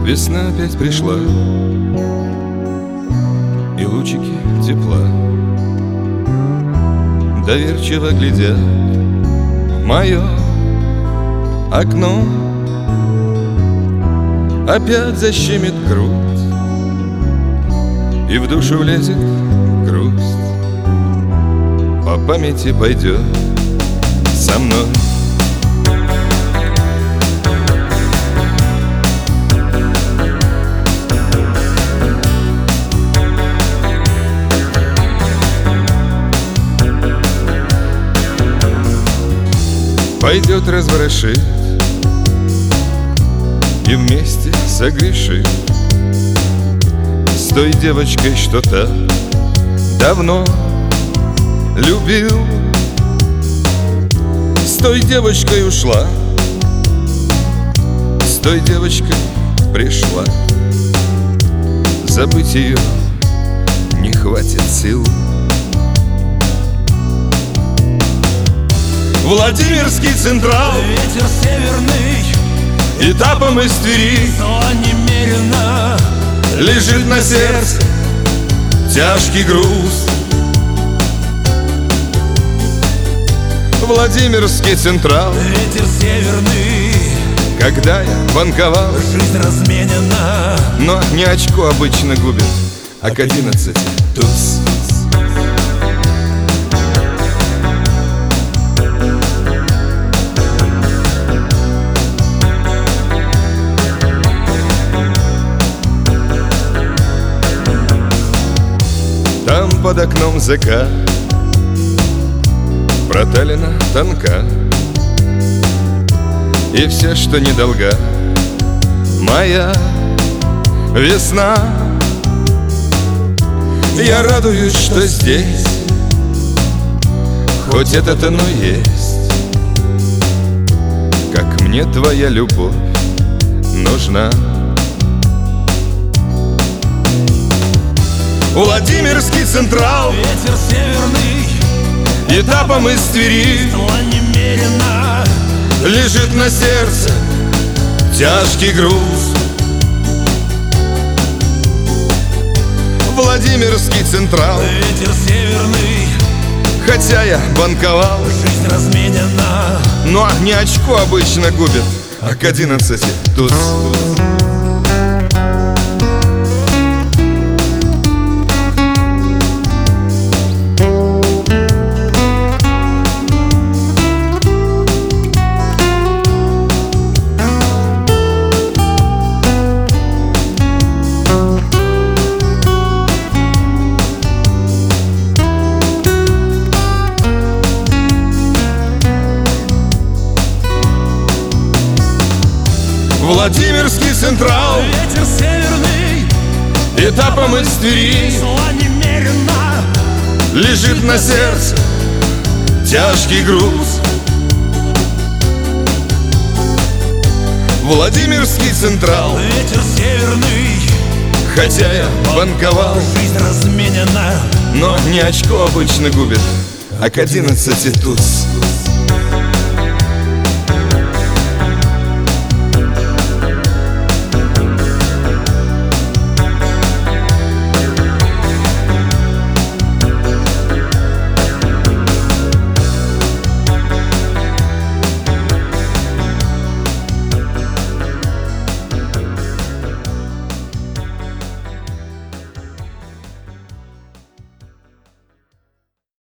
Весна опять пришла, и лучики тепла доверчиво глядят в мое окно. Опять защемит грудь, и в душу влезет грусть. По памяти пойдет со мной. Пойдет разворошит и вместе согрешит с той девочкой, что так давно любил. С той девочкой ушла, с той девочкой пришла. Забыть ее не хватит сил. Владимирский Централ, ветер северный, этапом из Твери, зло немерено, лежит на сердце тяжкий груз. Владимирский Централ, ветер северный, когда я банковал, жизнь разменена, но не очко обычно губит, а к 11 туз. Там под окном закат, проталина тонка, и все, что недолга, моя весна. Я радуюсь, что здесь хоть это-то, но есть, как мне твоя любовь нужна. Владимирский Централ, ветер северный, этапом из Твери, зло немерено, лежит на сердце тяжкий груз. Владимирский Централ, ветер северный, хотя я банковал, жизнь разменена, но не очко обычно губит, а к 11 туз. Владимирский Централ, ветер северный, этапом из Твери, зло немерено, лежит на сердце тяжкий груз. Владимирский Централ, ветер северный, хотя я банковал, жизнь разменена, но не очко обычно губит, а к 11 туз.